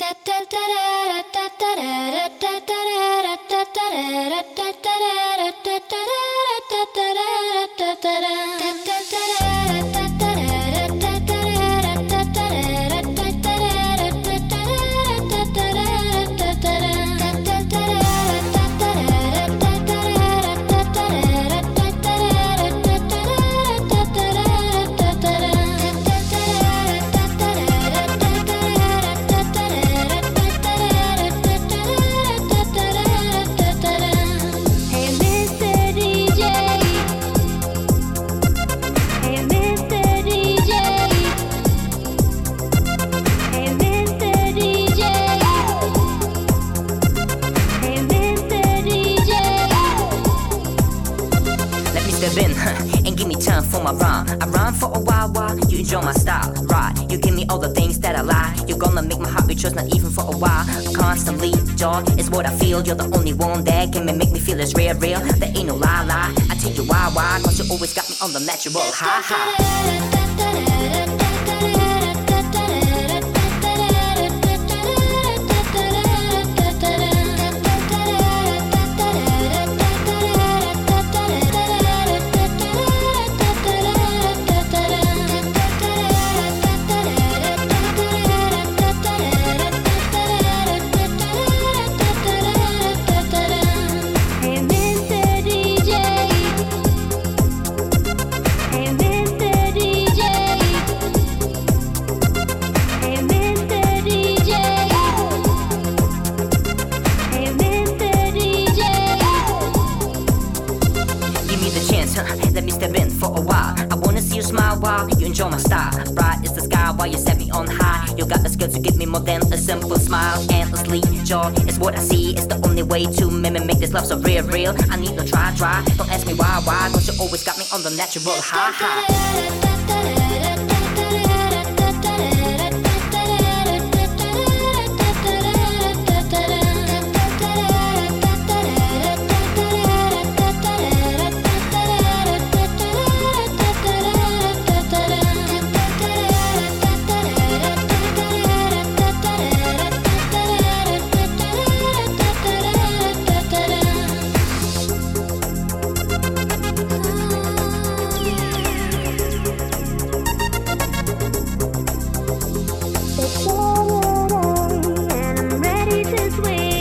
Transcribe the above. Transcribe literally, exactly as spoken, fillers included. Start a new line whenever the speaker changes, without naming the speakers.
And give me time for my rhyme. I rhyme for a while while you enjoy my style. Right, you give me all the things that I like. You're gonna make my heart rejoice, not even for a while. Constantly, joy is what I feel. You're the only one that can make me feel it's real, real. There ain't no lie, lie. I take you wild, wild, cause you always got me on the natural high, high. Let me step in for a while. I wanna see you smile while you enjoy my style. Bright is the sky while you set me on high. You got the skill to give me more than a simple smile. Endlessly, joy is what I see. It's the only way to make, make this love so real, real. I need no try, try. Don't ask me why, why. Cause you always got me on the natural high, high.
And I'm ready to swing.